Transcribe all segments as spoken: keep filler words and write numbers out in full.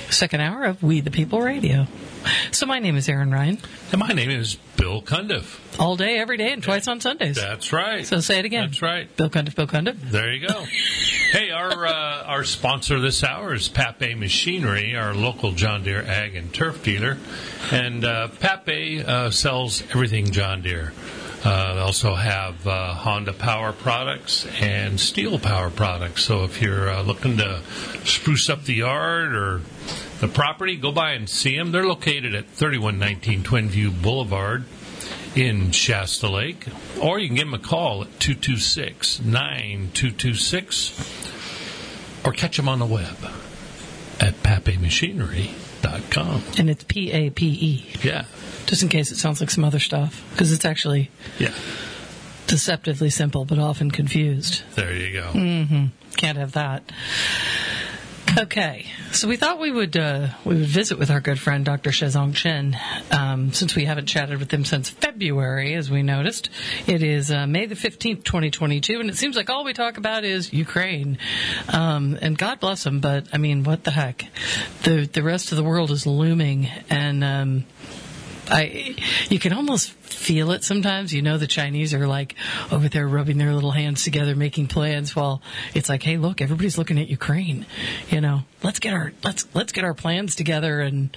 second hour of We the People Radio. So my name is Aaron Ryan. And my name is Bill Cundiff. All day, every day, and twice on Sundays. That's right. So say it again. That's right. Bill Cundiff, Bill Cundiff. There you go. Hey, our uh, our sponsor this hour is Pape Machinery, our local John Deere ag and turf dealer. And uh, Pape uh, sells everything John Deere. Uh, they also have uh, Honda Power products and Steel Power products. So if you're uh, looking to spruce up the yard or the property, go by and see them. They're located at thirty-one nineteen Twin View Boulevard in Shasta Lake. Or you can give them a call at two two six, nine two two six or catch them on the web at pape machinery dot com. And it's P A P E. Yeah. Just in case it sounds like some other stuff. Because it's actually yeah. deceptively simple, but often confused. There you go. Mm-hmm. Can't have that. Okay, so we thought we would uh, we would visit with our good friend Doctor Shizong Chen, um, since we haven't chatted with him since February, as we noticed. It is uh, May the fifteenth, twenty twenty-two, and it seems like all we talk about is Ukraine. Um, and God bless him, but, I mean, what the heck? The, the rest of the world is looming, and um, I you can almost feel it sometimes. You know, the Chinese are like over there rubbing their little hands together, making plans. While it's like, hey, look, everybody's looking at Ukraine. You know, let's get our let's let's get our plans together and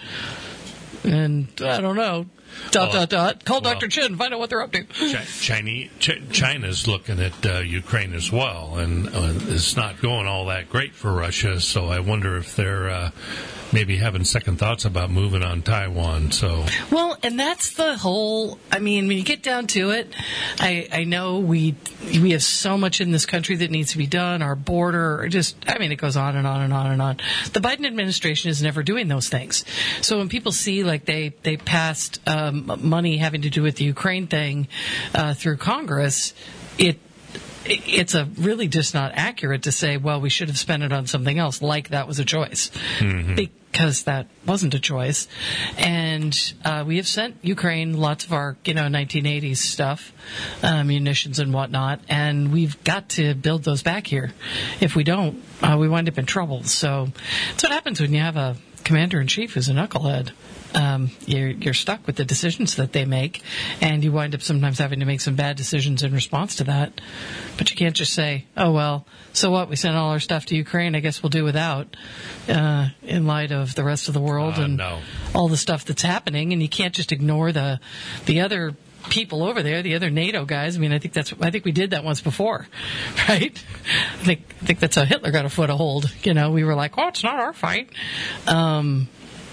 and I don't know. Dot well, dot dot. Call well, Doctor Chen. Find out what they're up to. Chinese, China's looking at uh, Ukraine as well, and uh, it's not going all that great for Russia. So I wonder if they're uh, maybe having second thoughts about moving on Taiwan. So well, and that's the whole. I mean, when you get down to it, I, I know we we have so much in this country that needs to be done. Our border, just I mean, it goes on and on and on and on. The Biden administration is never doing those things. So when people see like they they passed um, money having to do with the Ukraine thing uh, through Congress, it. It's a really just not accurate to say, well, we should have spent it on something else, like that was a choice, mm-hmm. because that wasn't a choice. And uh, we have sent Ukraine lots of our, you know, nineteen eighties stuff, uh, munitions and whatnot, and we've got to build those back here. If we don't, uh, we wind up in trouble. So that's what happens when you have a commander-in-chief who's a knucklehead. Um, you're, you're stuck with the decisions that they make, and you wind up sometimes having to make some bad decisions in response to that. But you can't just say, oh, well, so what? We sent all our stuff to Ukraine. I guess we'll do without, uh, in light of the rest of the world uh, and no. all the stuff that's happening. And you can't just ignore the the other people over there, the other NATO guys. I mean, I think that's I think we did that once before, right? I think I think that's how Hitler got a foothold. You know, we were like, oh, it's not our fight. Um,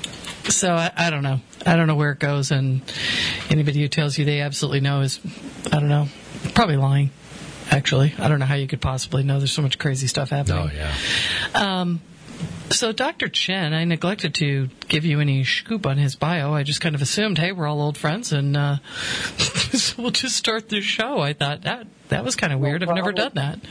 So I, I don't know. I don't know where it goes, and anybody who tells you they absolutely know is, I don't know, probably lying. Actually, I don't know how you could possibly know. There's so much crazy stuff happening. Oh yeah. Um, so Doctor Chen, I neglected to give you any scoop on his bio. I just kind of assumed, hey, we're all old friends, and uh, so we'll just start this show. I thought that that was kind of weird. I've never done that.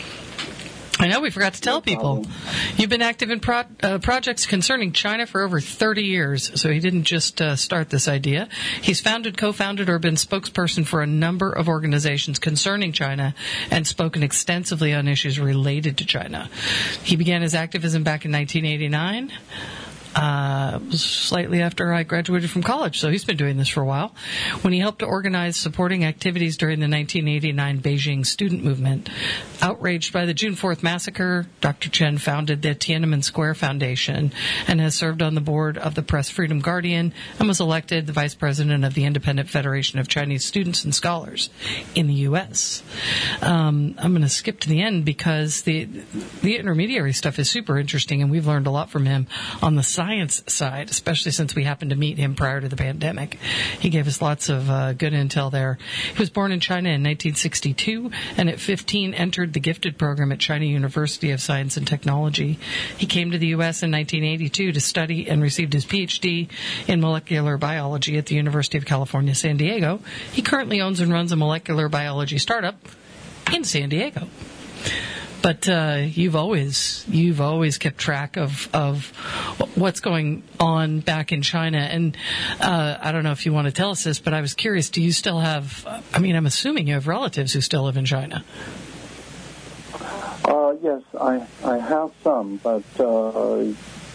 I know we forgot to tell people. You've been active in pro- uh, projects concerning China for over thirty years, so he didn't just uh, start this idea. He's founded, co-founded, or been spokesperson for a number of organizations concerning China and spoken extensively on issues related to China. He began his activism back in nineteen eighty-nine. Uh, it was slightly after I graduated from college, so he's been doing this for a while, when he helped to organize supporting activities during the nineteen eighty-nine Beijing student movement. Outraged by the June fourth massacre, Doctor Chen founded the Tiananmen Square Foundation and has served on the board of the Press Freedom Guardian and was elected the vice president of the Independent Federation of Chinese Students and Scholars in the U S Um, I'm going to skip to the end because the the intermediary stuff is super interesting, and we've learned a lot from him on the science side, especially since we happened to meet him prior to the pandemic. He gave us lots of uh, good intel there. He was born in China in nineteen sixty-two, and at fifteen entered the gifted program at China University of Science and Technology. He came to the U S in nineteen eighty-two to study and received his P H D in molecular biology at the University of California, San Diego. He currently owns and runs a molecular biology startup in San Diego. But uh, you've always you've always kept track of of what's going on back in China, and uh, I don't know if you want to tell us this, but I was curious. Do you still have? I mean, I'm assuming you have relatives who still live in China. Uh, yes, I I have some, but uh,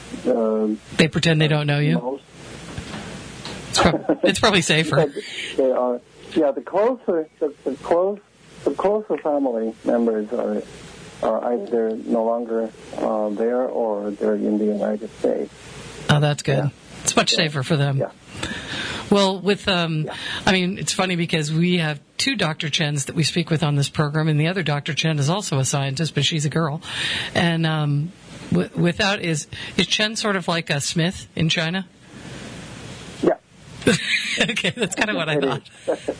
uh, they pretend they don't know you. Most, it's, prob- it's probably safer. They are, yeah. The closer, the, the close, the closer family members are are either no longer uh, there or they're in the United States. Oh, that's good. Yeah. It's much yeah. safer for them. Yeah. Well, with, um, yeah. I mean, it's funny because we have two Doctor Chens that we speak with on this program, and the other Doctor Chen is also a scientist, but she's a girl. And um, w- without, is, is Chen sort of like a Smith in China? Yeah. Okay, that's kind of what I thought.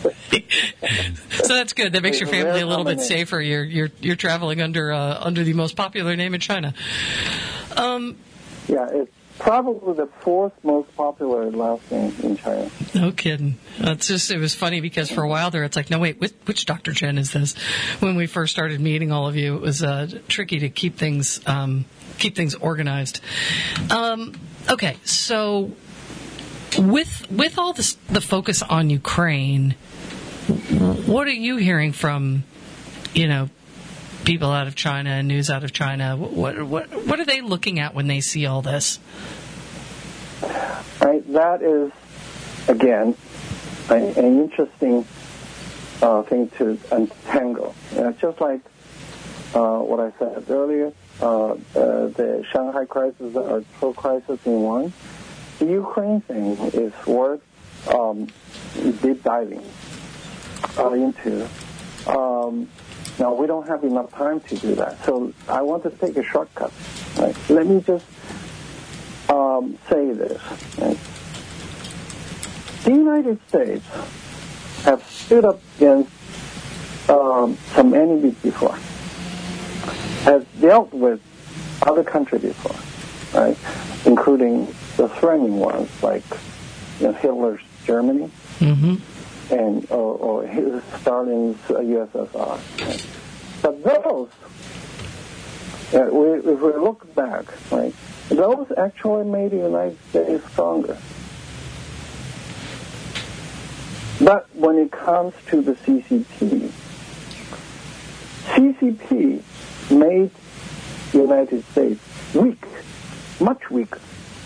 So that's good. That makes your family a little bit safer. You're you're you're traveling under uh, under the most popular name in China. Um, yeah, it's probably the fourth most popular last name in China. No kidding. It's just it was funny because for a while there, it's like, no wait, which, which Doctor Chen is this? When we first started meeting all of you, it was uh, tricky to keep things um, keep things organized. Um, okay, so. With with all this, the focus on Ukraine, what are you hearing from, you know, people out of China and news out of China? What what what are they looking at when they see all this? Right, that is again an, an interesting uh, thing to untangle. Uh, just like uh, what I said earlier, uh, uh, the Shanghai crisis or two crises in one. The Ukraine thing is worth um, deep diving uh, into. Um, now, we don't have enough time to do that, so I want to take a shortcut. Right? Let me just um, say this. Right? The United States have stood up against um, some enemies before, has dealt with other countries before, right? Including the threatening ones, like you know, Hitler's Germany mm-hmm. and or, or his, Stalin's uh, U S S R. Right? But those, uh, we, if we look back, right, those actually made the United States stronger. But when it comes to the C C P, C C P made the United States weak, much weaker.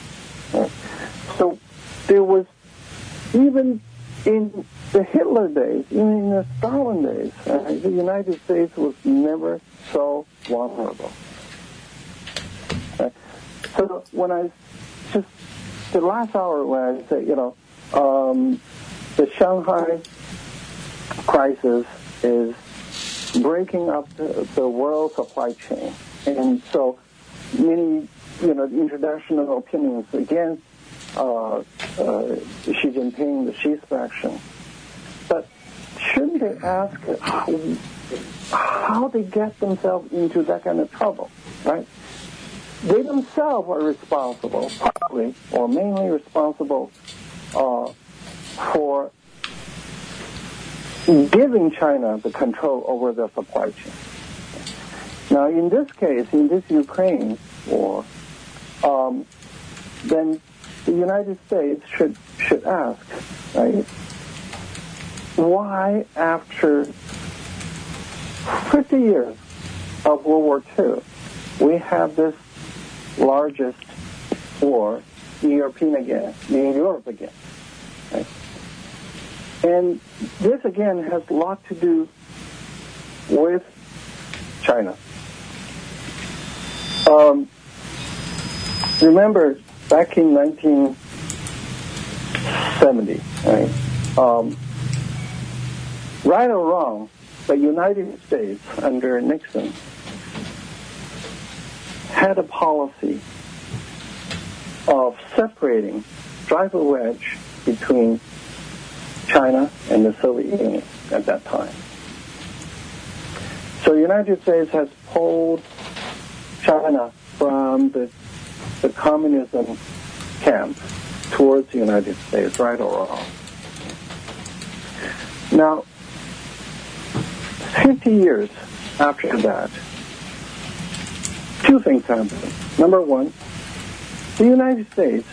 So there was, even in the Hitler days, even in the Stalin days, uh, the United States was never so vulnerable. Uh, so when I just, the last hour when I say, you know, um, the Shanghai crisis is breaking up the, the world supply chain. And so many you know, international opinions against uh, uh, Xi Jinping, the Xi's faction. But shouldn't they ask how, how they get themselves into that kind of trouble, right? They themselves are responsible, partly or mainly responsible uh, for giving China the control over the supply chain. Now, in this case, in this Ukraine war, Um, then the United States should should ask, right, why after fifty years of World War Two, we have this largest war in European again, in Europe again, right? And this again has a lot to do with China. Um, Remember, back in nineteen seventy, right, um, right or wrong, the United States under Nixon had a policy of separating, drive a wedge between China and the Soviet Union at that time. So the United States has pulled China from the the communism camp towards the United States, right or wrong. Now, fifty years after that, two things happened. Number one, the United States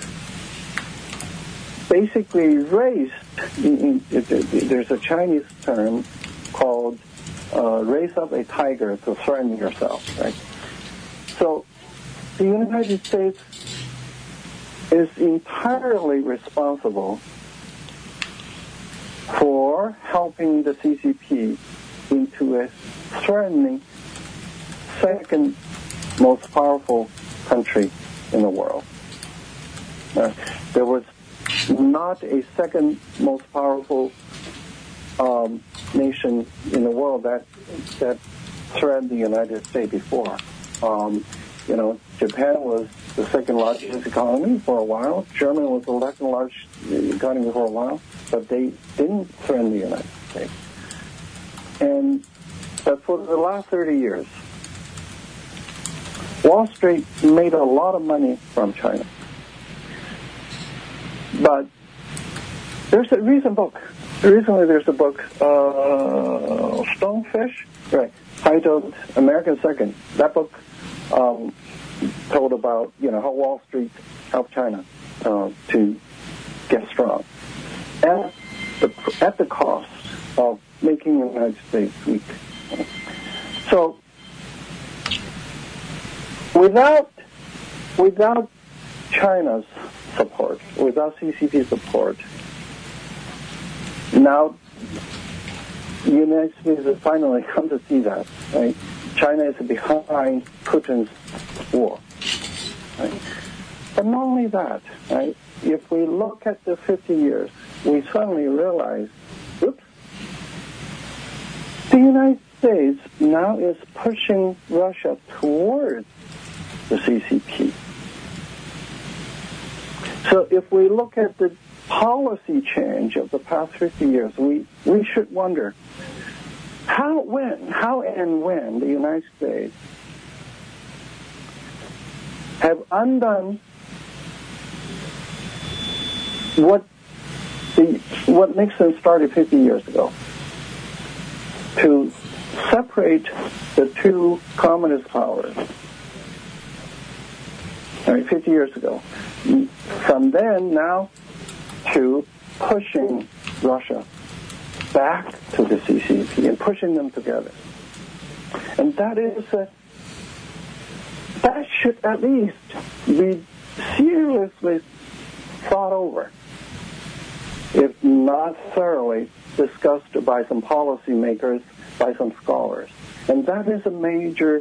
basically raised, in, in, there's a Chinese term called uh, raise up a tiger to threaten yourself, right? So the United States is entirely responsible for helping the C C P into a threatening second most powerful country in the world. Uh, there was not a second most powerful um, nation in the world that that threatened the United States before. Um, you know, Japan was the second largest economy for a while. Germany was the second largest economy for a while, but they didn't threaten the United States. And but for the last thirty years, Wall Street made a lot of money from China. But there's a recent book. Recently there's a book, uh, Stonefish, right, titled American Second. That book um, told about, you know, how Wall Street helped China uh, to get strong at the, at the cost of making the United States weak. So without without China's support, without C C P support, now the United States has finally come to see that, right? China is behind Putin's war, right? But not only that, right? If we look at the fifty years, we suddenly realize, oops, the United States now is pushing Russia towards the C C P. So if we look at the policy change of the past fifty years, we, we should wonder how, when, how and when the United States have undone what the what Nixon started fifty years ago to separate the two communist powers. Right, fifty years ago. From then now to pushing Russia back to the C C P and pushing them together. And that is a, that should at least be seriously thought over, if not thoroughly discussed by some policymakers, by some scholars. And that is a major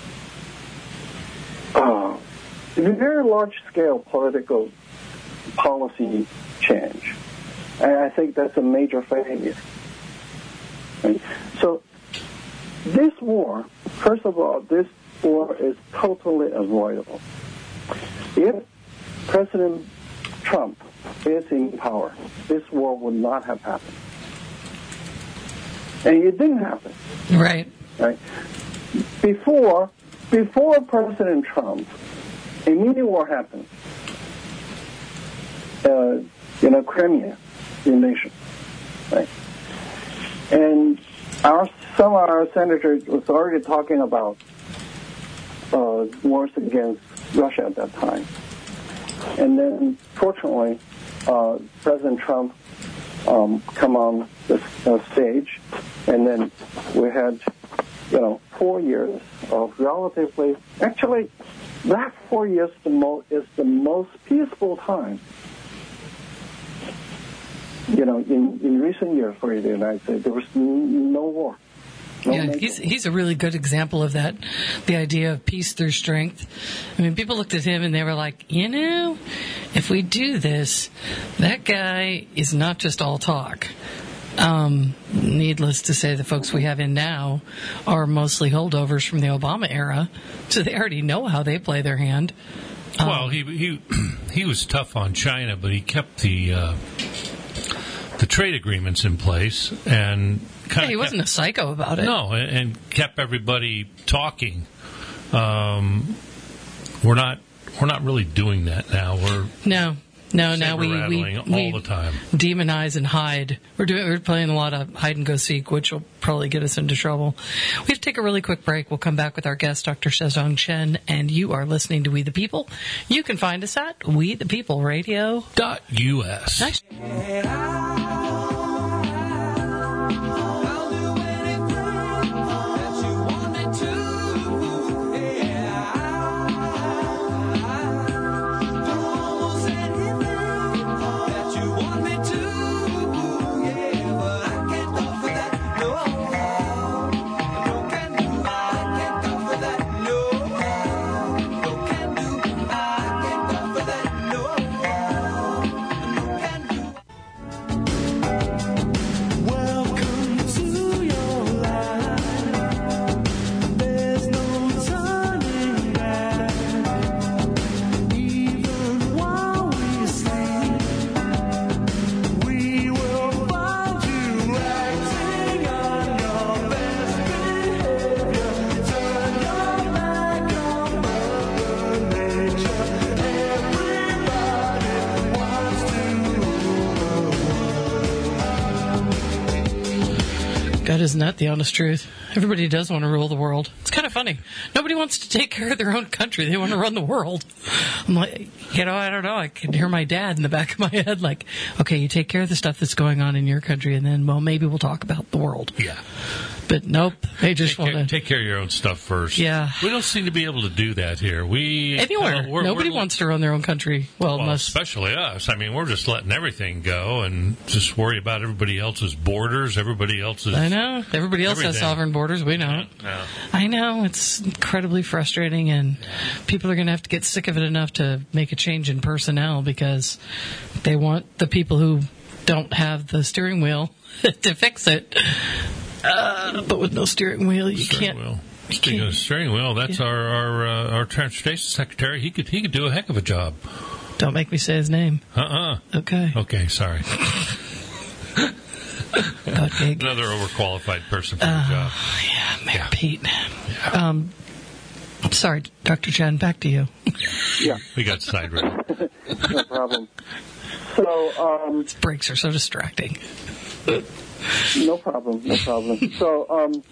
uh, very large-scale political policy change. And I think that's a major failure. Right? So this war, first of all, this war is totally avoidable. If President Trump is in power, this war would not have happened. And it didn't happen. Right. Right. Before, before President Trump, a mini war happened. Uh, you know, Crimea invasion, right? And our some of our senators was already talking about uh, wars against Russia at that time. And then, fortunately, uh, President Trump um, come on the uh, stage, and then we had, you know, four years of relatively, actually, that four years the mo- is the most peaceful time, you know, in, in recent years for the United States. There was n- no war. No yeah, he's he's a really good example of that, the idea of peace through strength. I mean, people looked at him and they were like, you know, if we do this, that guy is not just all talk. Um, needless to say, the folks we have in now are mostly holdovers from the Obama era, so they already know how they play their hand. Um, well, he he he was tough on China, but he kept the uh, the trade agreements in place and kind yeah, he of wasn't kept, a psycho about it. No, and, and kept everybody talking. Um, we're not we're not really doing that now. We're no. No, now we we, all we the time. demonize and hide. We're doing we're playing a lot of hide and go seek, which will probably get us into trouble. We have to take a really quick break. We'll come back with our guest, Doctor Shizong Chen, and you are listening to We the People. You can find us at we the people radio dot U S. Nice. Say But isn't that the honest truth? Everybody does want to rule the world. It's kind of funny. Nobody wants to take care of their own country. They want to run the world. I'm like, you know, I don't know. I can hear my dad in the back of my head like, okay, you take care of the stuff that's going on in your country, and then, well, maybe we'll talk about the world. Yeah. But nope, they just take want care, to take care of your own stuff first. Yeah. We don't seem to be able to do that here. We Anywhere. Uh, we're, Nobody we're, wants to run their own country. Well, well unless... especially us. I mean, we're just letting everything go and just worry about everybody else's borders, everybody else's... I know. Everybody else everything. has sovereign borders. We don't. Yeah, no. I know. It's incredibly frustrating, and yeah. people are going to have to get sick of it enough to make a change in personnel because they want the people who don't have the steering wheel to fix it. Uh, but with no steering wheel, you steering can't. Wheel. Speaking of steering wheel, that's yeah. our our, uh, our transportation secretary. He could he could do a heck of a job. Don't make me say his name. Uh-uh. Okay. Okay, sorry. Another overqualified person for uh, the job. Yeah, Mayor yeah. Pete. Yeah. Um, sorry, Doctor Chen, back to you. Yeah. We got sidetracked. No problem. So, um... These breaks are so distracting. No problem, no problem. So, um,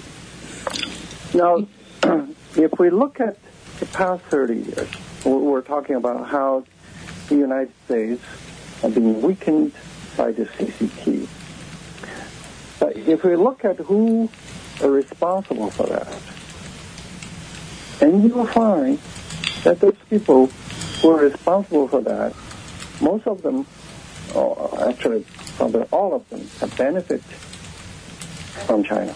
now, if we look at the past thirty years, we're talking about how the United States are being weakened by the C C P. But if we look at who are responsible for that, and you will find that those people who are responsible for that, most of them, oh, actually, probably all of them, have benefited from China.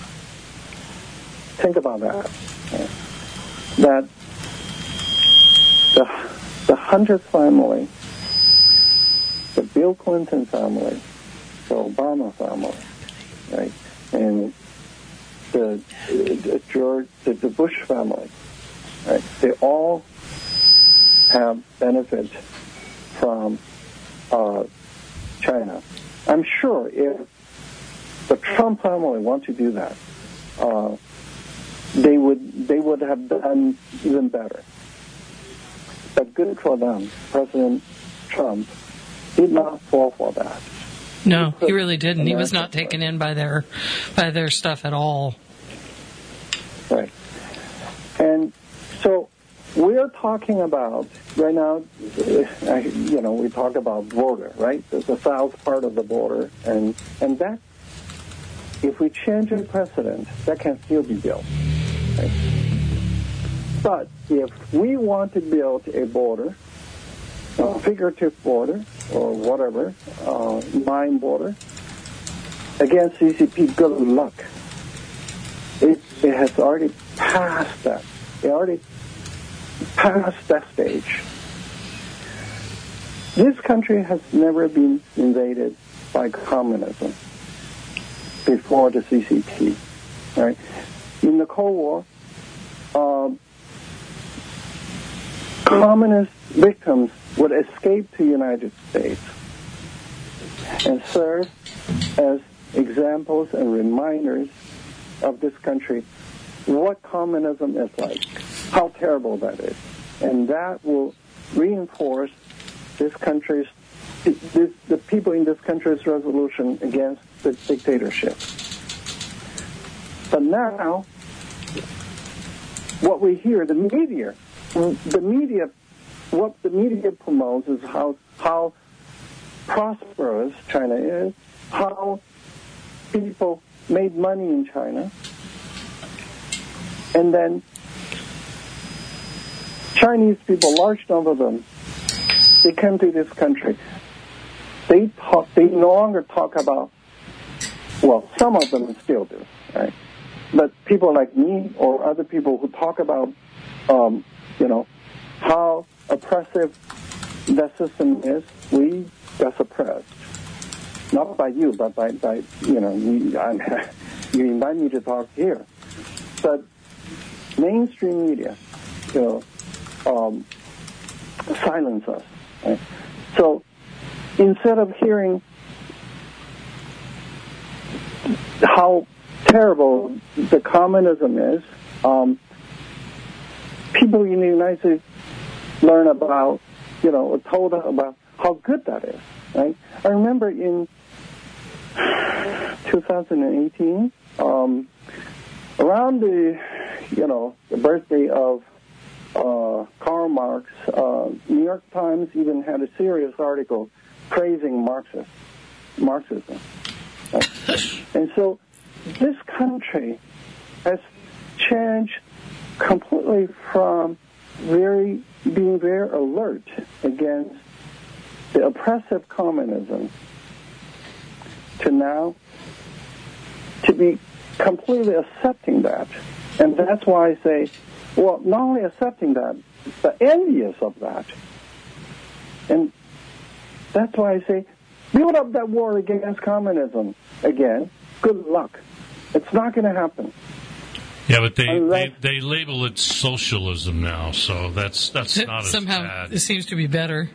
Think about that. Right? That the, the Hunter family, the Bill Clinton family, the Obama family, right, and the, the George, the, the Bush family, right, they all have benefit from uh, China. I'm sure if the Trump family want to do that, uh, they would they would have done even better. But good for them. President Trump did not fall for that. No, he really didn't. He was not taken in by their by their stuff at all. Right. And so we're talking about, right now, uh, you know, we talk about border, right? The, the south part of the border. And, and that, if we change the precedent, that can still be built. Right? But if we want to build a border, a figurative border, or whatever, uh, mine border, against C C P, good luck. It, it has already passed that. It already past that stage. This country has never been invaded by communism before the C C P. Right? In the Cold War, uh, communist victims would escape to the United States and serve as examples and reminders of this country what communism is like, how terrible that is. And that will reinforce this country's, this, the people in this country's resolution against the dictatorship. But now, what we hear, the media, the media, what the media promotes is how, how prosperous China is, how people made money in China, and then Chinese people, large number of them, they come to this country. They talk. They no longer talk about. Well, some of them still do, right? But people like me or other people who talk about, um, you know, how oppressive that system is, we got suppressed. Not by you, but by, by you know, you, I'm, you invite me to talk here. But mainstream media, you know, um, silence us. Right? So instead of hearing how terrible the communism is, um, people in the United States learn about, you know, or told about how good that is. Right? I remember in two thousand eighteen, um, around the, you know, the birthday of uh, Karl Marx, uh, New York Times even had a serious article praising Marxist, Marxism. Right? And so this country has changed completely from very being very alert against the oppressive communism to now to be completely accepting that. And that's why I say, well, not only accepting that, but envious of that. And that's why I say, build up that war against communism again. Good luck. It's not going to happen. Yeah, but they, Unless, they they label it socialism now, so that's that's not as Somehow bad. it seems to be better.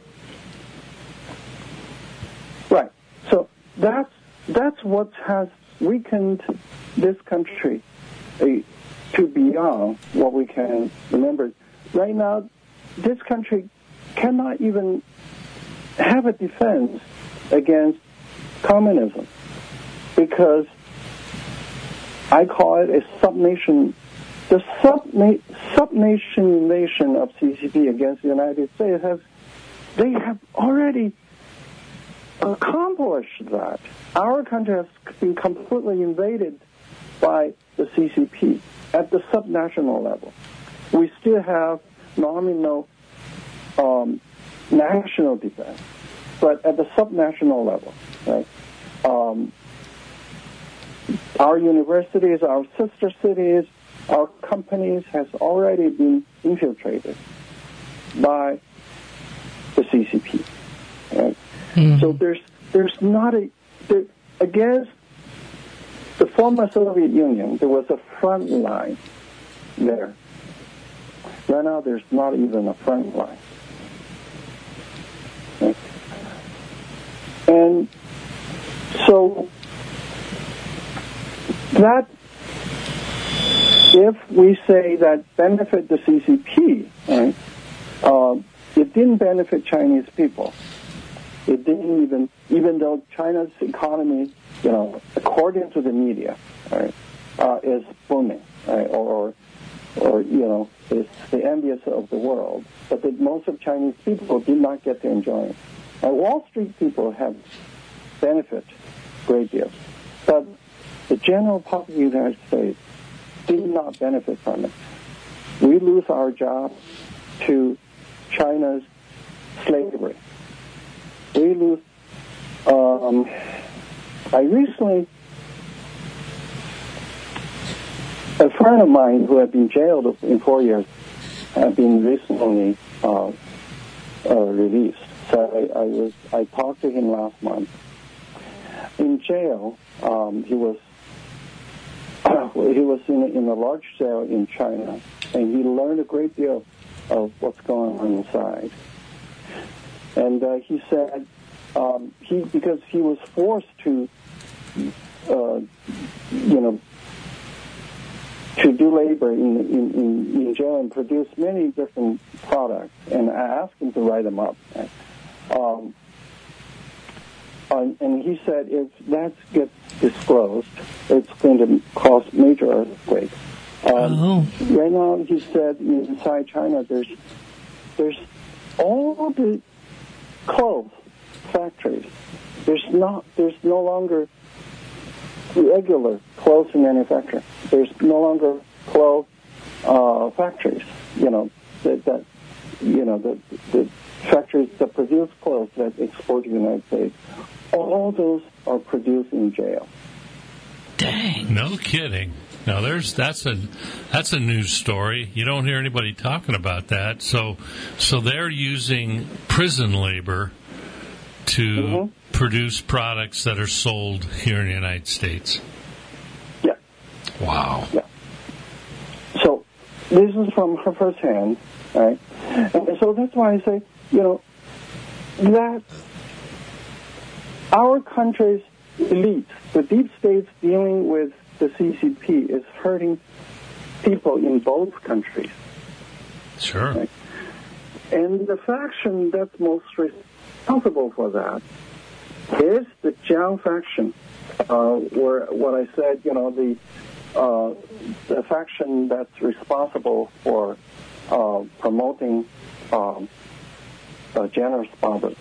right. So that's that's what has weakened this country uh, to beyond what we can remember. Right now, this country cannot even have a defense against communism because I call it a subnation, the subna- subnation nation of C C P against the United States has, they have already accomplished that. Our country has been completely invaded by the C C P at the subnational level. We still have nominal um, national defense, but at the subnational level, right? Um, our universities, our sister cities, our companies has already been infiltrated by the C C P. Right? Mm-hmm. So there's there's not a there, against the former Soviet Union. There was a front line there. Right now, there's not even a front line. Right? And so that, if we say that benefit the C C P, right, uh, it didn't benefit Chinese people. It didn't even, even though China's economy, you know, according to the media, right, uh, is booming, right, or, or you know, is the envious of the world. But that most of Chinese people did not get to enjoy it. Uh, Wall Street people have benefit a great deal, but the general public of the United States did not benefit from it. We lose our jobs to China's slavery. We lose. Um, I recently, a friend of mine who had been jailed in four years had been recently uh, uh, released. So I, I was I talked to him last month. In jail, um, he was he was in a, in a large cell in China, and he learned a great deal of what's going on inside. And uh, he said um, he because he was forced to, uh, you know, to do labor in, in, in, in jail and produce many different products. And I asked him to write them up. Um, and, and he said if that gets disclosed, it's going to cause major earthquakes. Um, oh. Right now, he said inside China, there's there's all the clothes factories. There's not. There's no longer regular clothes manufacturing. There's no longer clothes uh, factories. You know that, that you know the the factories that produce clothes that export to the United States. All those are produced in jail. Dang. No kidding. Now there's that's a that's a news story. You don't hear anybody talking about that. So so they're using prison labor to mm-hmm. produce products that are sold here in the United States. Yeah. Wow. Yeah. So this is from her first hand, right? And so that's why I say, you know, that our country's elite, the deep states dealing with the C C P is hurting people in both countries. Sure. Right? And the faction that's most responsible for that is the Jiang faction, uh, where what I said, you know, the uh, the faction that's responsible for uh, promoting um, uh, generous fathers.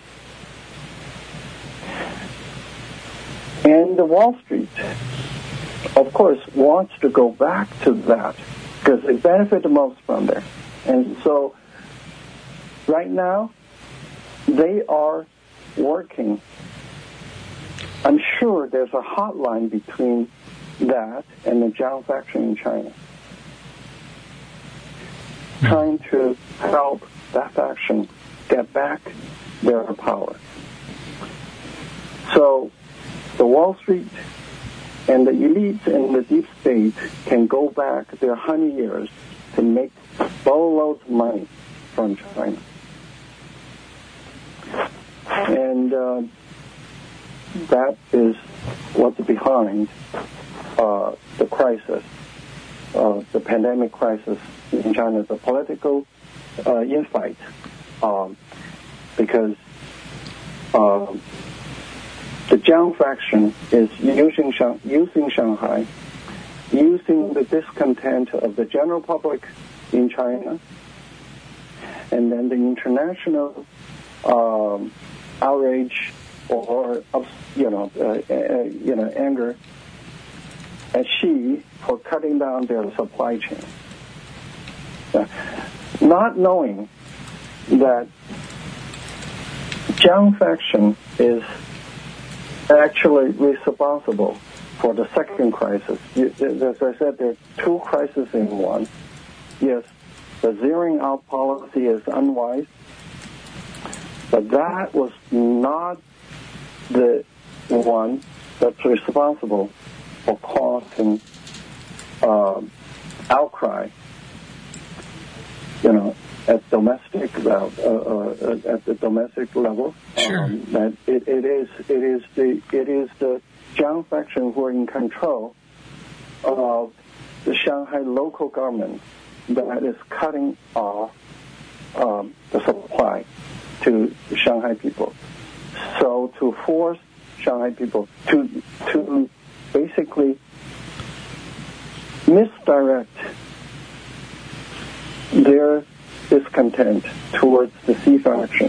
And the Wall Street, of course, wants to go back to that because they benefit the most from there. And so right now, they are working. I'm sure there's a hotline between that and the Jiang faction in China, trying to help that faction get back their power. So the Wall Street and the elites and the deep state can go back their honey years to make boatloads of money from China. And uh, that is what's behind uh, the crisis, uh, the pandemic crisis in China, the political uh, infight, um, because uh, the Jiang faction is using Shang- using Shanghai, using the discontent of the general public in China, and then the international um, outrage or you know uh, uh, you know anger at Xi for cutting down their supply chain, uh, not knowing that Jiang faction is actually responsible for the second crisis. As I said, there are two crises in one. Yes, the zeroing out policy is unwise, but that was not the one that's responsible for causing uh, outcry, you know, at domestic uh, uh, at the domestic level. Sure. Um, that it, it is it is the it is the Jiang faction who are in control of the Shanghai local government that is cutting off um, the supply to the Shanghai people. So to force Shanghai people to to basically misdirect their discontent towards the Xi faction.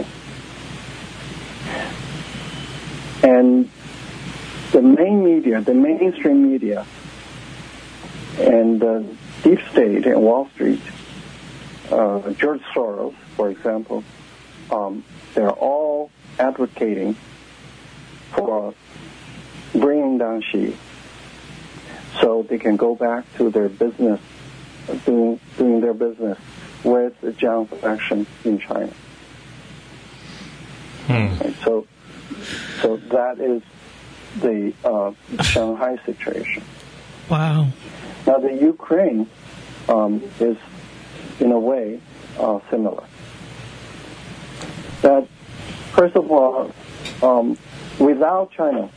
And the main media, the mainstream media, and uh, deep state and Wall Street, uh, George Soros, for example, um, they're all advocating for bringing down Xi so they can go back to their business, doing, doing their business with the Jiang faction in China. Hmm. Right, so, so that is the uh, Shanghai situation. Wow. Now the Ukraine um, is, in a way, uh, similar. That first of all, um, without China,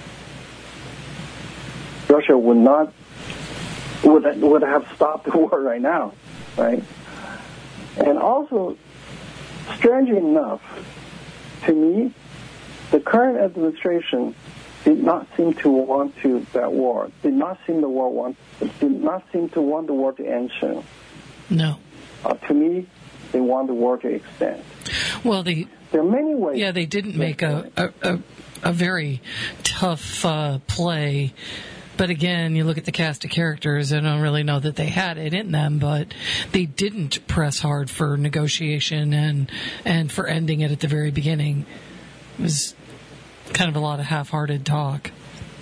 Russia would not would would have stopped the war right now, right? And also, strangely enough, to me, the current administration did not seem to want to that war. Did not seem the war want. Did not seem to want the war to end soon. No. Uh, to me, they want the war to extend. Well, the there are many ways. Yeah, they didn't make a a, a, a very tough uh, play. But again, you look at the cast of characters, I don't really know that they had it in them, but they didn't press hard for negotiation and and for ending it at the very beginning. It was kind of a lot of half-hearted talk.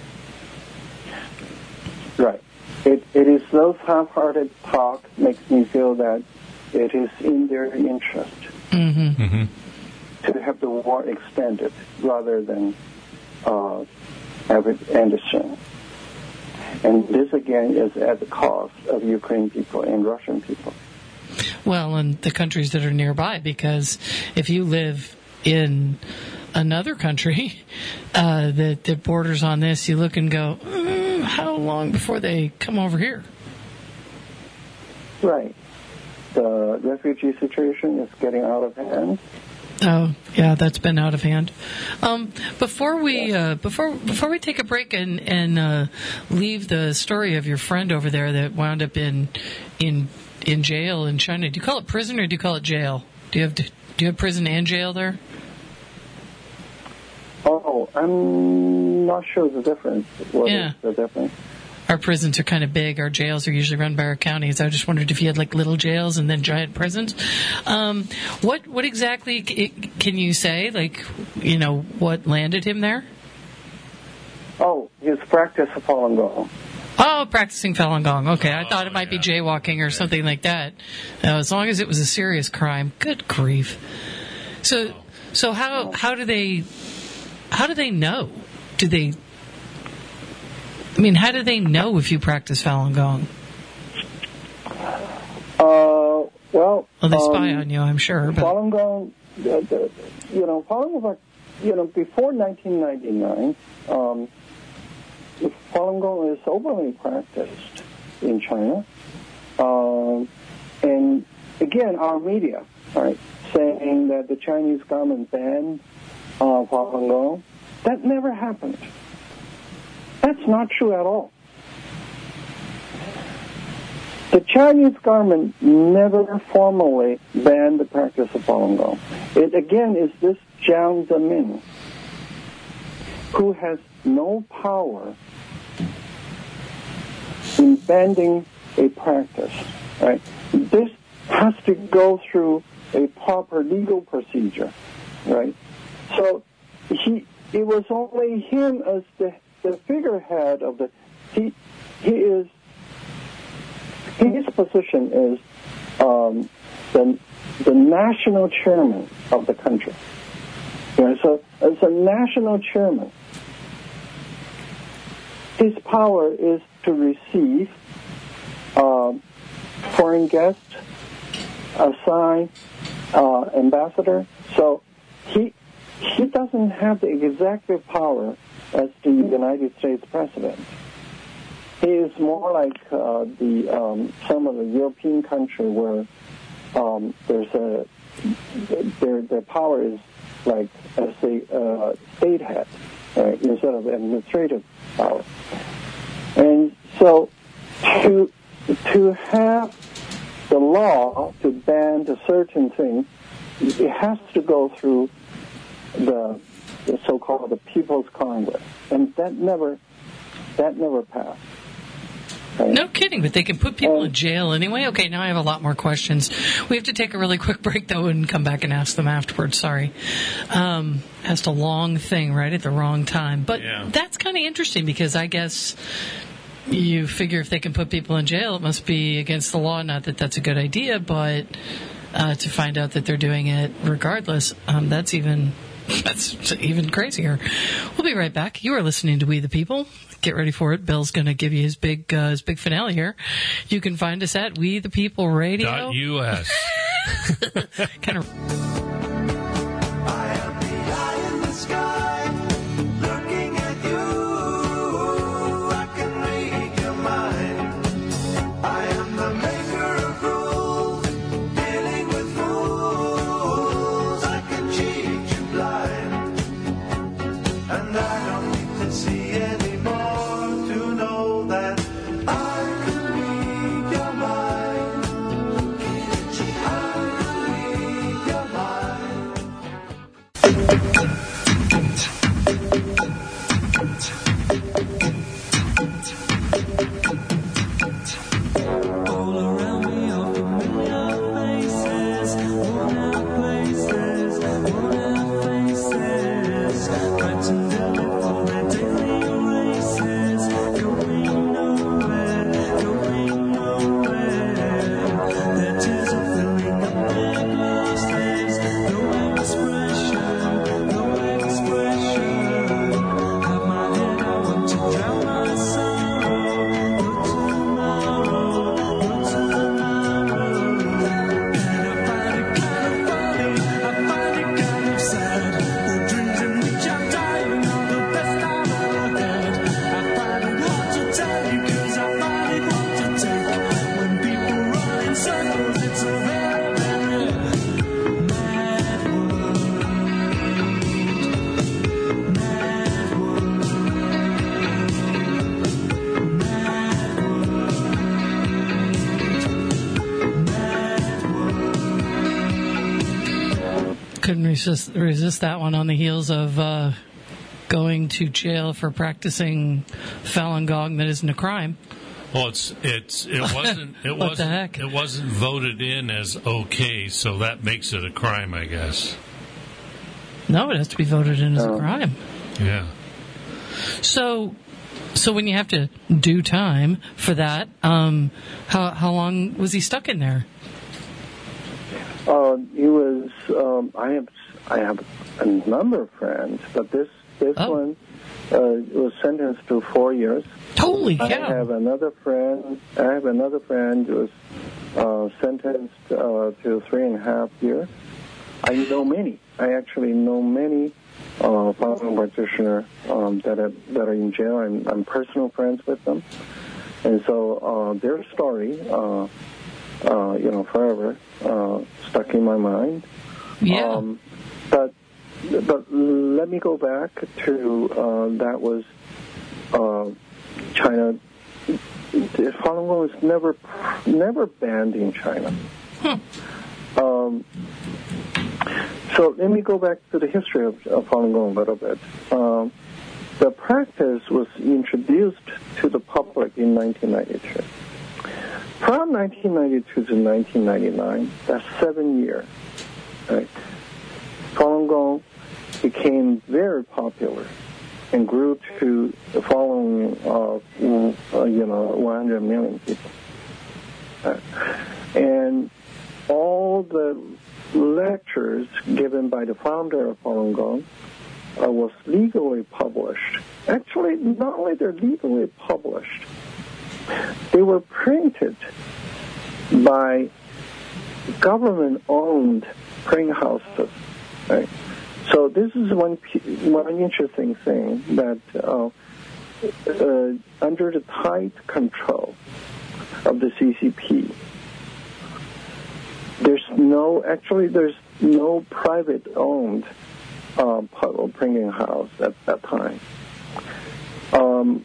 Right. It, it is those half-hearted talk makes me feel that it is in their interest Mm-hmm. Mm-hmm. to have the war extended rather than uh, have it ended soon. And this, again, is at the cost of Ukrainian people and Russian people. Well, and the countries that are nearby, because if you live in another country uh, that, that borders on this, you look and go, mm, how long before they come over here? Right. The refugee situation is getting out of hand. Oh, yeah, that's been out of hand. Um, before we uh, before before we take a break and and uh, leave the story of your friend over there that wound up in in in jail in China, do you call it prison or do you call it jail? Do you have do you have prison and jail there? Oh, I'm not sure the difference. What Yeah. is the difference? Our prisons are kind of big. Our jails are usually run by our counties. I just wondered if you had like little jails and then giant prisons. Um, what what exactly c- can you say? Like, you know, what landed him there? Oh, his practice of Falun Gong. Oh, practicing Falun Gong. Okay, I Oh, thought it might yeah. be jaywalking or something like that. Uh, as long as it was a serious crime. Good grief. So, so how how do they how do they know? Do they? I mean, how do they know if you practice Falun Gong? Uh, well, Well, they spy um, on you, I'm sure. But Falun Gong, the, the, you know, Falun Gong, you know, before nineteen ninety-nine, um, Falun Gong is openly practiced in China. Um, and again, our media, right, saying that the Chinese government banned uh, Falun Gong, that never happened. That's not true at all. The Chinese government never formally banned the practice of Falun Gong. It again is this Jiang Zemin who has no power in banning a practice. Right? This has to go through a proper legal procedure. Right? So he, it was only him as the the figurehead of the he he is. His position is um, the, the national chairman of the country. Yeah, so as a national chairman, his power is to receive uh, foreign guests, assign uh, ambassador. So he he doesn't have the executive power as the United States president. He is more like uh, the um, some of the European countries where um, there's a their their power is like as a uh, state head, right, instead of administrative power. And so to to have the law to ban a certain thing, it has to go through the, the so-called the People's Congress, and that never that never passed. Right. no kidding, but they can put people in jail anyway. Okay, now I have a lot more questions. We have to take a really quick break, though, and come back and ask them afterwards. Sorry. Um, asked a long thing right at the wrong time. But Yeah. that's kind of interesting because I guess you figure if they can put people in jail, it must be against the law. Not that that's a good idea, but uh, to find out that they're doing it regardless, um, that's even... That's even crazier. We'll be right back. You are listening to We the People. Get ready for it. Bill's going to give you his big uh, his big finale here. You can find us at We the People Radio. Dot U S. kind of. I am the eye in the sky, looking at you. I can read your mind. I am the maker of rules, dealing with fools. I can cheat you blind, and I don't need to see anymore to know that I can read your mind. I can read your mind. All around me are familiar faces, worn out places, worn out faces, frightened for their daily resist resist that one on the heels of uh, going to jail for practicing Falun Gong that isn't a crime. Well, it's it's it wasn't it What the wasn't heck? it wasn't voted in as okay, so that makes it a crime, I guess. No, it has to be voted in as a Oh. crime. Yeah. So, so when you have to do time for that, um, how how long was he stuck in there? Uh, he was. Um, I have. I have a number of friends, but this this Oh. one uh, was sentenced to four years. Holy I cow! have another friend. I have another friend who was uh, sentenced uh, to three and a half years. I know many. I actually know many uh, Falun Gong practitioners um, that are that are in jail. I'm, I'm personal friends with them, and so uh, their story, uh, uh, you know, forever uh, stuck in my mind. Yeah. Um, but but let me go back to uh, that was uh, China. The Falun Gong was never never banned in China. Huh. Um, so let me go back to the history of, of Falun Gong a little bit. Um, the practice was introduced to the public in nineteen ninety-two. From nineteen ninety-two to nineteen ninety-nine, that's seven years. Right? Falun Gong became very popular and grew to the following of uh, you know one hundred million people. Uh, and all the lectures given by the founder of Falun Gong uh, was legally published. Actually, not only they're legally published, they were printed by government-owned printing houses. Right? So this is one one interesting thing that uh, uh, under the tight control of the C C P, there's no actually there's no private-owned uh, printing house at that time. Um,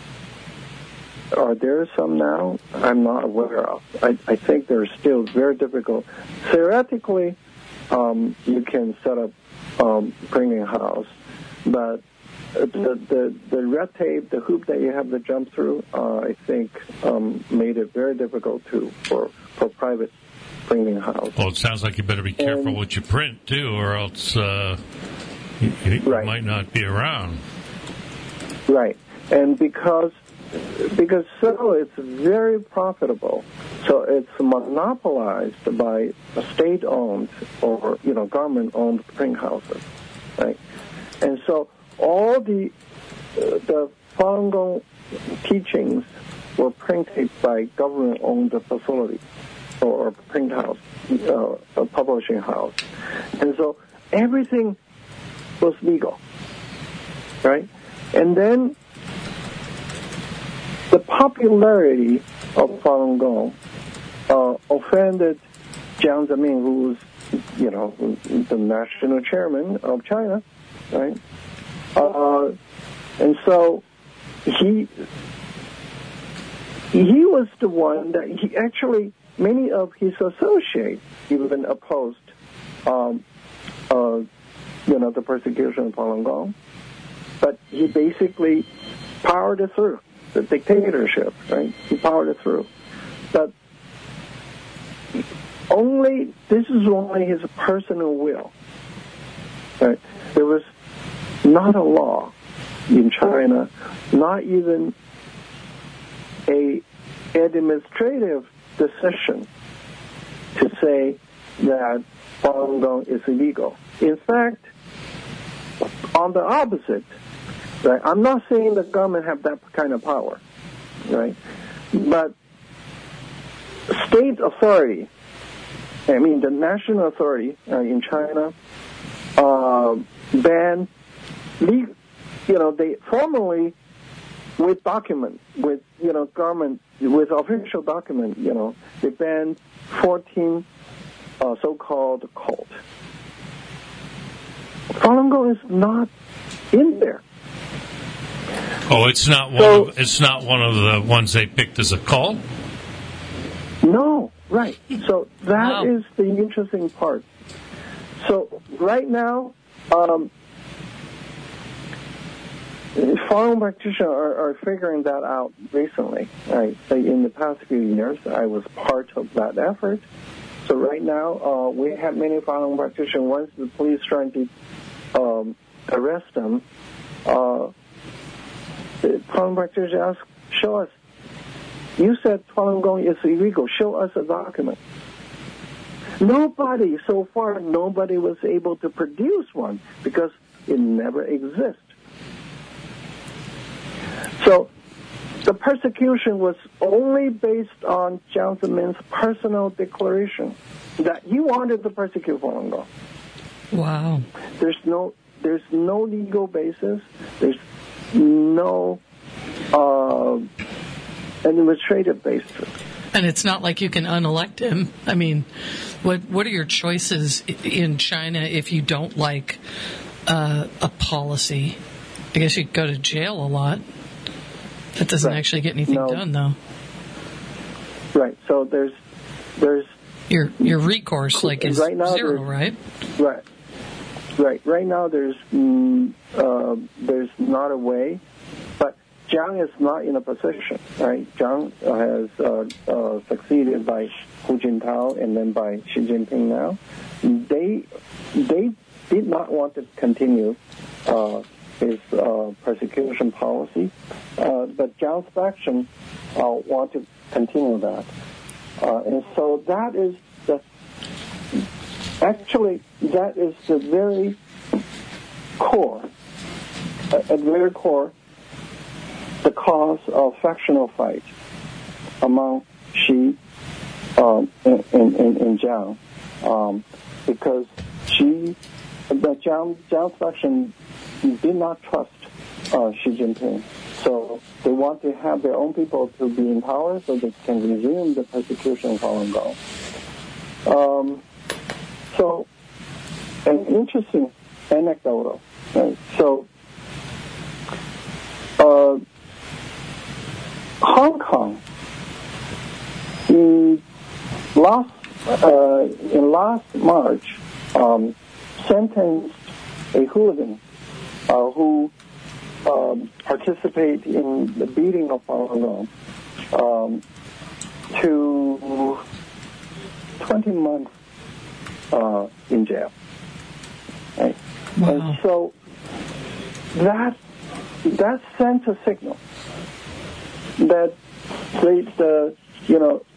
are there some now? I'm not aware of. I, I think they're still very difficult. Theoretically, um, you can set up um, printing house, but the, the the red tape, the hoop that you have to jump through, uh, I think um, made it very difficult to for for private printing house. Well, it sounds like you better be careful And- what you print too, or else uh, you, you Right. might not be around. Right, and because because so it's very profitable, so it's monopolized by state-owned or you know government-owned printing houses, right? And so all the uh, the Falun Gong teachings were printed by government-owned facility or print house, uh, a publishing house, and so everything was legal, right? And then the popularity of Falun Gong uh, offended Jiang Zemin, who's, you know, the national chairman of China, right? Uh, and so he he was the one that he actually, many of his associates even opposed, um, uh, you know, the persecution of Falun Gong. But he basically powered it through, the dictatorship, right? He powered it through. But only, this is only his personal will, right? There was not a law in China, not even a administrative decision to say that Falun Gong is illegal. In fact, on the opposite, right? I'm not saying the government have that kind of power, right? But state authority, I mean the national authority uh, in China, uh, ban, you know, they formally with document, with you know government, with official document, you know, they banned fourteen uh, so-called cult. Falun Gong is not in there. Oh, it's not one. So- of, it's not one of the ones they picked as a cult. No, right. So that Wow. is the interesting part. so right now, um, foreign practitioners are, are figuring that out recently. Right? In the past few years, I was part of that effort. So right now, uh, we have many foreign practitioners. Once the police trying to um, arrest them, uh, the foreign practitioners ask, show us. You said Falun Gong is illegal. Show us a document. Nobody, so far, nobody was able to produce one because it never exists. So the persecution was only based on Jiang Zemin's personal declaration that he wanted to persecute Falun Gong. Wow. There's no, there's no legal basis. There's no uh, administrative basis. And it's not like you can unelect him. I mean, what what are your choices in China if you don't like uh, a policy? I guess you could go to jail a lot. That doesn't Right. actually get anything No. done, though. Right. So there's there's Your your recourse like is Right now, zero, there's- right? right, right. Right now there's mm, uh, there's not a way, but Jiang is not in a position. Right. Jiang has uh, uh, succeeded by Hu Jintao and then by Xi Jinping now. They they did not want to continue uh, his uh, persecution policy, uh, but Jiang's faction uh, want to continue that. Uh, and so that is the, actually, that is the very core, at the very core, the cause of factional fight among Xi um, and, and, and, and Jiang. Um, because Xi, the Jiang, Jiang's faction did not trust uh, Xi Jinping. So they want to have their own people to be in power so they can resume the persecution of Falun Gong. Um, so, an interesting anecdote. Right? So, uh, Hong Kong, in last, uh, in last March, um, sentenced a hooligan uh, who Um, participate in the beating of Falun Gong um, to twenty months uh, in jail. Right? Wow. And so that that sends a signal that the, the you know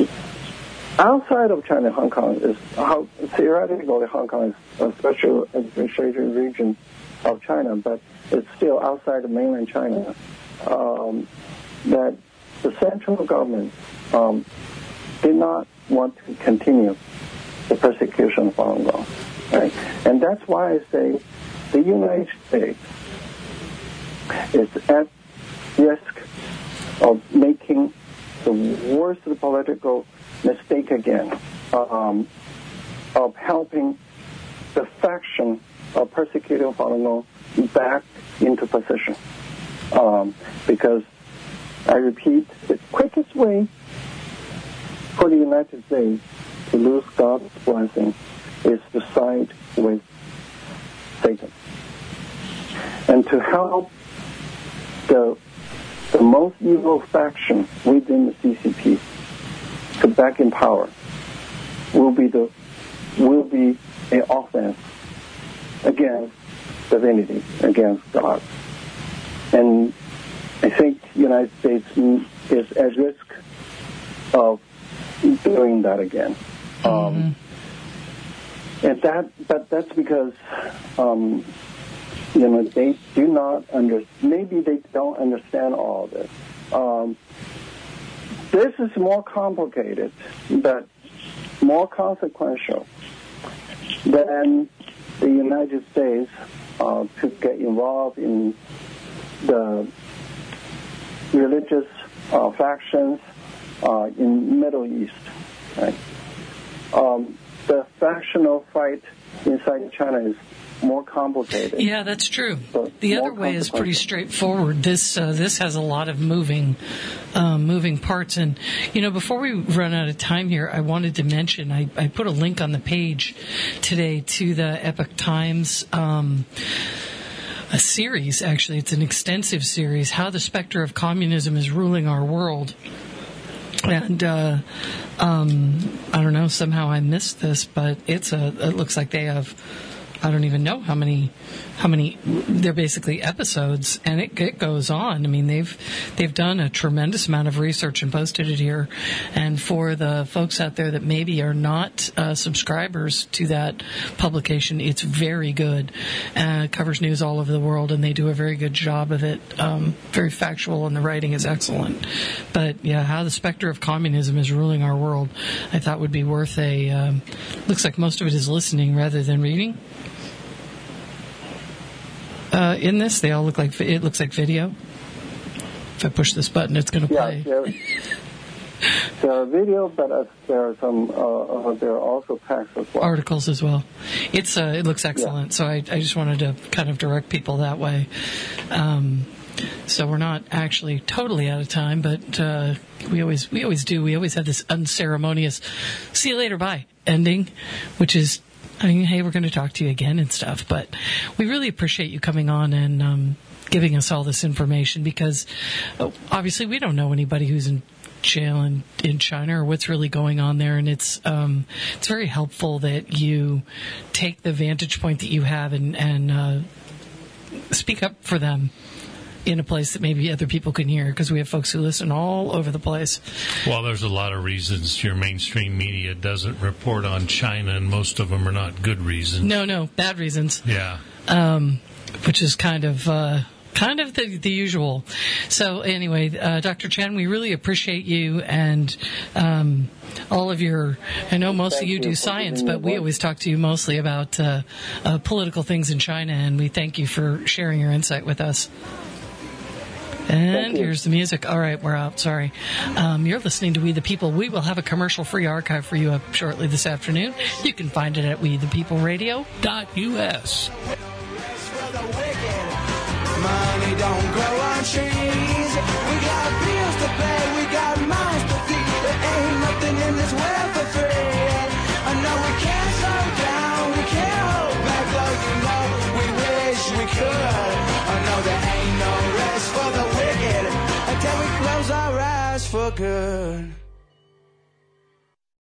outside of China, Hong Kong is how theoretically Hong Kong is a special administrative region of China, but it's still outside of mainland China, um, that the central government um, did not want to continue the persecution of Falun Gong. Right? And that's why I say the United States is at risk of making the worst political mistake again, um, of helping the faction of persecuting Falun Gong back into position. Um, because, I repeat, the quickest way for the United States to lose God's blessing is to side with Satan. And to help the, the most evil faction within the C C P to back in power will be the will be an offense against divinity, against God. And I think the United States is at risk of doing that again. Mm-hmm. Um, and that, but that's because, um, you know, they do not under, maybe they don't understand all of this. Um, this is more complicated, but more consequential than the United States uh, to get involved in the religious uh, factions uh, in Middle East. Right? Um, the factional fight inside China is more complicated. Yeah, that's true. So The more other way is pretty consequences. straightforward. This uh, this has a lot of moving um, moving parts. And, you know, before we run out of time here, I wanted to mention, I, I put a link on the page today to the Epoch Times um, a series, actually. It's an extensive series, How the Specter of Communism is Ruling Our World. And uh, um, I don't know, somehow I missed this, but it's a. It looks like they have. I don't even know how many, how many. They're basically episodes, and it, it goes on. I mean, they've they've done a tremendous amount of research and posted it here. And for the folks out there that maybe are not uh, subscribers to that publication, it's very good. Uh, it covers news all over the world, and they do a very good job of it. Um, very factual, and the writing is excellent. But yeah, How the Specter of Communism is Ruling Our World, I thought would be worth a. Um, looks like most of it is listening rather than reading. Uh, in this, they all look like it looks like video. If I push this button, it's going to Yeah, play. there, there are video, but uh, there are some. Uh, uh, there are also text as well. Articles as well. It's uh, it looks excellent. So I, I just wanted to kind of direct people that way. Um, so we're not actually totally out of time, but uh, we always we always do. We always have this unceremonious "see you later, bye" ending, which is. I mean, hey, we're going to talk to you again and stuff, but we really appreciate you coming on and um, giving us all this information because uh, obviously we don't know anybody who's in jail in, in China or what's really going on there, and it's um, it's very helpful that you take the vantage point that you have and, and uh, speak up for them in a place that maybe other people can hear, because we have folks who listen all over the place. Well, there's a lot of reasons your mainstream media doesn't report on China, and most of them are not good reasons. No, no, bad reasons. Yeah. Um, which is kind of uh, kind of the, the usual. So anyway, uh, Doctor Chen, we really appreciate you and um, all of your. I know most Thank of you you do for science, giving me but we voice. always talk to you mostly about uh, uh, political things in China, and we thank you for sharing your insight with us. And Thank you. here's the music. All right, we're out. Sorry. Um, you're listening to We the People. We will have a commercial-free archive for you up shortly this afternoon. You can find it at we the people radio Dot U S. Money don't grow on trees. We got bills to pay, we got mouths to feed. There ain't nothing in this world for free. I know we can't slow down, we can't hold back, though you know we wish we could. I know there ain't no rest for the wicked until we close our eyes for good.